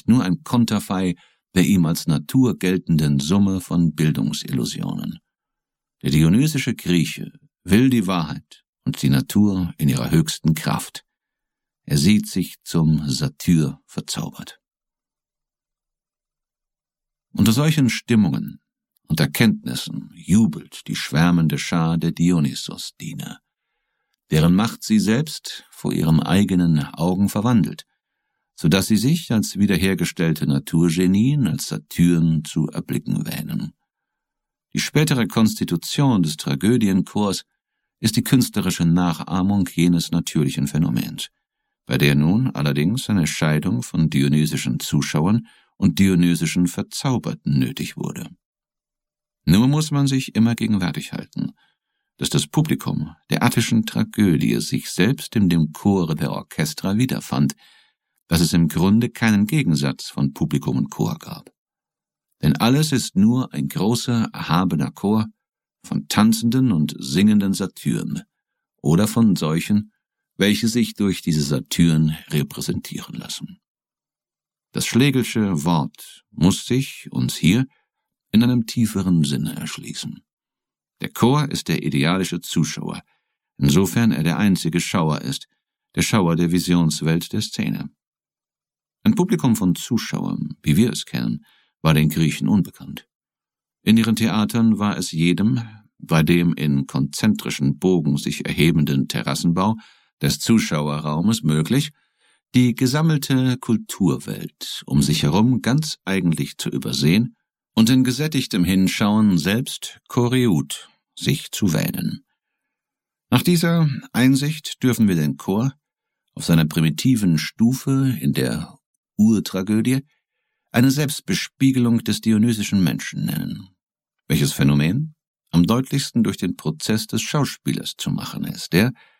nur ein Konterfei der ihm als Natur geltenden Summe von Bildungsillusionen. Der dionysische Grieche will die Wahrheit und die Natur in ihrer höchsten Kraft. Er sieht sich zum Satyr verzaubert. Unter solchen Stimmungen und Erkenntnissen jubelt die schwärmende Schar der Dionysos-Diener, deren Macht sie selbst vor ihren eigenen Augen verwandelt, so dass sie sich als wiederhergestellte Naturgenien, als Satyren zu erblicken wähnen. Die spätere Konstitution des Tragödienchors ist die künstlerische Nachahmung jenes natürlichen Phänomens, bei der nun allerdings eine Scheidung von dionysischen Zuschauern und dionysischen Verzauberten nötig wurde. Nur muss man sich immer gegenwärtig halten, dass das Publikum der attischen Tragödie sich selbst in dem Chor der Orchestra wiederfand, dass es im Grunde keinen Gegensatz von Publikum und Chor gab. Denn alles ist nur ein großer, erhabener Chor von tanzenden und singenden Satyren oder von solchen, welche sich durch diese Satyren repräsentieren lassen. Das Schlegelsche Wort muss sich uns hier in einem tieferen Sinne erschließen. Der Chor ist der idealische Zuschauer, insofern er der einzige Schauer ist, der Schauer der Visionswelt der Szene. Ein Publikum von Zuschauern, wie wir es kennen, war den Griechen unbekannt. In ihren Theatern war es jedem, bei dem in konzentrischen Bogen sich erhebenden Terrassenbau des Zuschauerraumes möglich, die gesammelte Kulturwelt um sich herum ganz eigentlich zu übersehen und in gesättigtem Hinschauen selbst Choreut sich zu wähnen. Nach dieser Einsicht dürfen wir den Chor auf seiner primitiven Stufe in der Urtragödie eine Selbstbespiegelung des dionysischen Menschen nennen, welches Phänomen am deutlichsten durch den Prozess des Schauspielers zu machen ist, der,